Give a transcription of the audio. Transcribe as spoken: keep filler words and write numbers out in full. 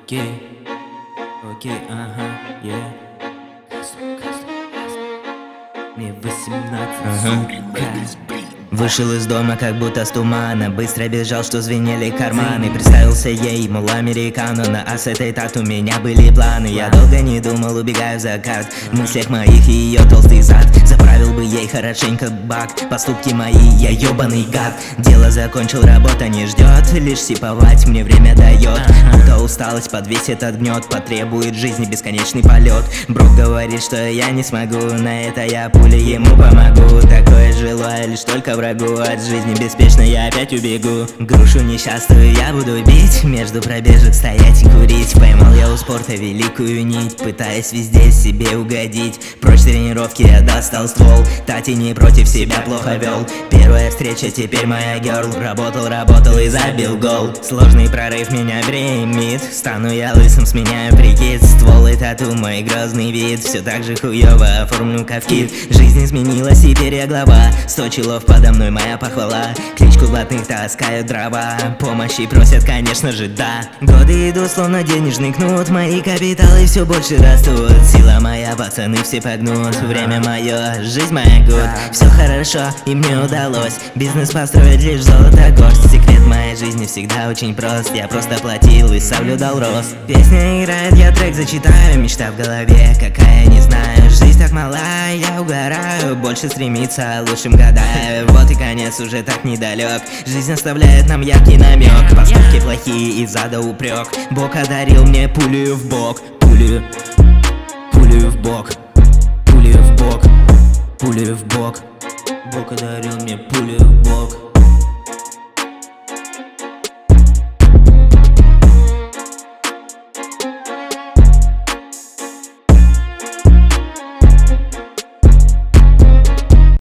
Окей, окей, ага, yeah. Мне восемнадцать, сука. Вышел из дома, как будто с тумана. Быстро бежал, что звенели карманы. Представился ей, мол, американо. На ас этой тат у меня были планы. Я долго не думал, убегаю в закат. В мыслях моих и ее толстый зад. Заправил бы ей хорошенько бак. Поступки мои, я ебаный гад. Дело закончил, работа не ждет. Лишь сиповать мне время дает. Будто усталость подвесит от гнет. Потребует жизни бесконечный полет. Брок говорит, что я не смогу. На это я пулей ему помогу. Такое желаю лишь только врагу. От жизни беспечно я опять убегу. Грушу несчастную я буду бить. Между пробежек стоять и курить. Поймал я у спорта великую нить. Пытаясь везде себе угодить. Прочь тренировки я достал ствол. Тати не против себя плохо вел. Первая встреча, теперь моя герл. Работал, работал и забил гол. Сложный прорыв меня бремит. Стану я лысым, сменяю прикид. Ствол и тату, мой грозный вид. Все так же хуёво оформлю-ка в кит. Жизнь изменилась, теперь я глава. Сто чилов подо мной моя похвала. Кличку блатных таскают дрова. Помощи просят, конечно же, да. Годы идут, словно денежный кнут. Мои капиталы все больше растут. Сила моя, пацаны все погнут. Время мое, жизнь моя гуд. Все хорошо, и мне удалось бизнес построить лишь золото горсть. Секрет моей жизни всегда очень прост. Я просто платил и соблюдал рост. Песня играет, я трек зачитаю. Мечта в голове, какая не знаю. Жизнь так мала, я угораю. Больше стремиться, лучшим гадаю. Вот и конец уже так недалек. Жизнь оставляет нам яркий намек. Поступки плохие и зада упрек. Бог одарил мне пулю в бок. Пулю, пулю в бок. Пулю в бок, пулю в бок. Бог одарил мне пулю в бок.